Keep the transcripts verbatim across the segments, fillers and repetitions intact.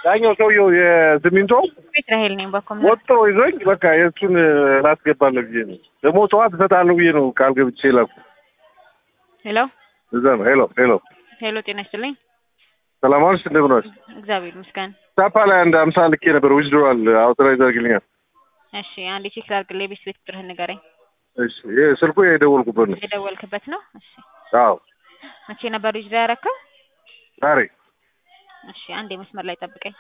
ያኛው ሰውየው የሲሚንቶ ቤትራሄል ነኝ በኮም ወጥቶ ይዞኝ በቃ የእሱን ላስገባለሁ ብዬ ነው። ደግሞ ጠዋት እሰጣለሁ ብዬ ነው ቃል ገብቼ ላኩ። ሄሎ እዛ ነው። ሄሎ ሄሎ ሄሎ ጤና ይስጥልኝ። ሰላም አለሽ? እንደምን ዋልሽ? እግዚአብሔር ይመስገን። ታፓ ላይ አንድ አምሳ ልኬ ነበር ዊዝድሮዋል አውቶራይዝ አድርግልኛል። እሺ አንዴ ቼክ ላድርግልህ። ቤት ቤት ቁጥርህን ንገረኝ። እሺ ይሄ ስልኩ የደወልኩበት ነው። የደወልክበት ነው? እሺ አዎ። መቼ ነበር ዊዝድሮ ያደረከው? ዛሬ። እሺ አንዴ መስመር ላይ ጠብቀኝ።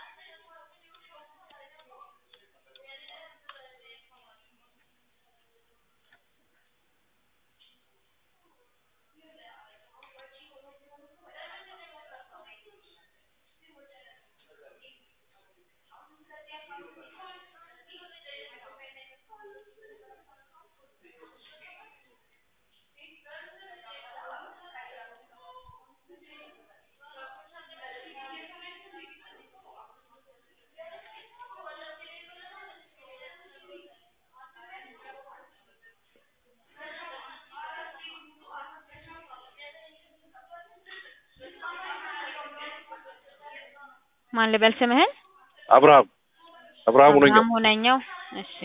ማን ልበል ስምህን? አብርሃም አብርሃም ሁነኛው። አብርሃም ሁነኛው። እሺ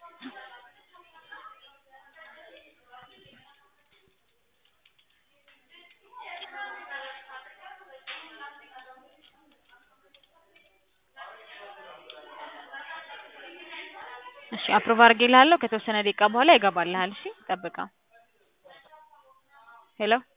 እሺ አፕሮቭ አድርጌልሃለሁ። ከተወሰነ ደቂቃ በኋላ ይገባልሃል። እሺ ጠብቀው። ሄሎ